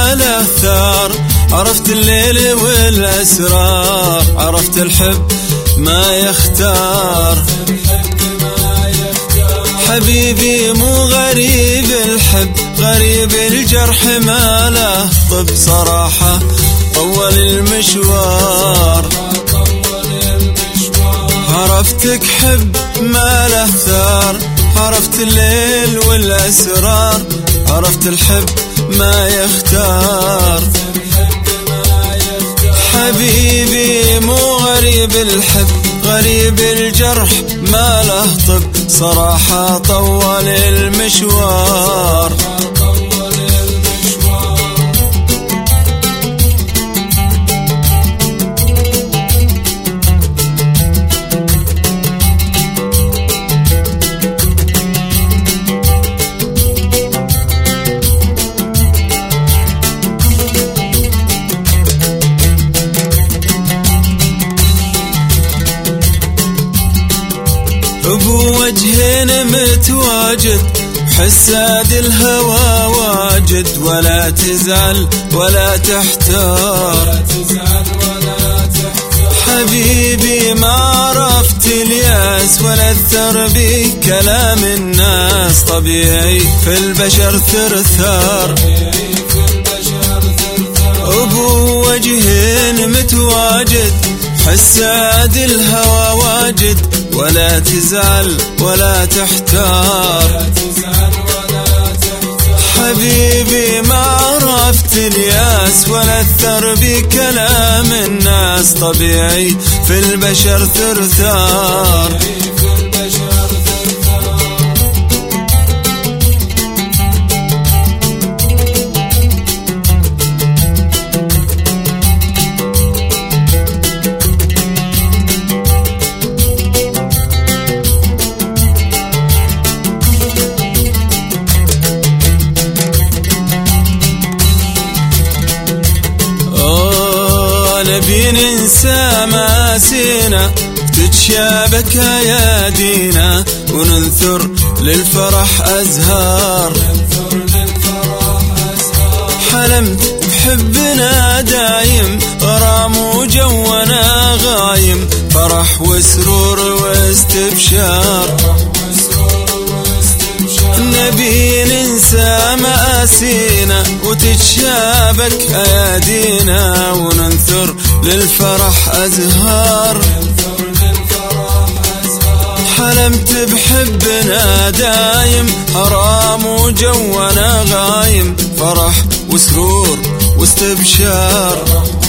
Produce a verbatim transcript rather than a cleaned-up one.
ما له ثار. عرفت الليل والأسرار، عرفت الحب ما يختار. حبيبي مو غريب الحب، غريب الجرح ما له طب. صراحة طول المشوار، عرفتك حب ما له ثار. عرفت الليل والأسرار، عرفت الحب ما يختار. حبيبي مو غريب الحب، غريب الجرح ما له طب. صراحة طول المشوار. بوجهين متواجد، حساد الهوى واجد. ولا تزعل ولا تحتار، حبيبي ما عرفت الياس ولا الثر بكلام الناس. طبيعي في البشر ثرثار، بوجهين متواجد، حساد الهوى واجد. ولا تزعل ولا تحتار، حبيبي ما عرفت الياس ولا الثر بكلام الناس. طبيعي في البشر ثرثار. نبي ننسى ماسينا، تتشابك ايادينا، وننثر للفرح أزهار. حلمت بحبنا دايم، غرام وجونا غايم. فرح وسرور واستبشار، نبي ننسى مآسينا، وتتشابك أيادينا، وننثر للفرح أزهار. حلمت بحبنا دايم، حرام وجونا غايم. فرح وسرور واستبشار.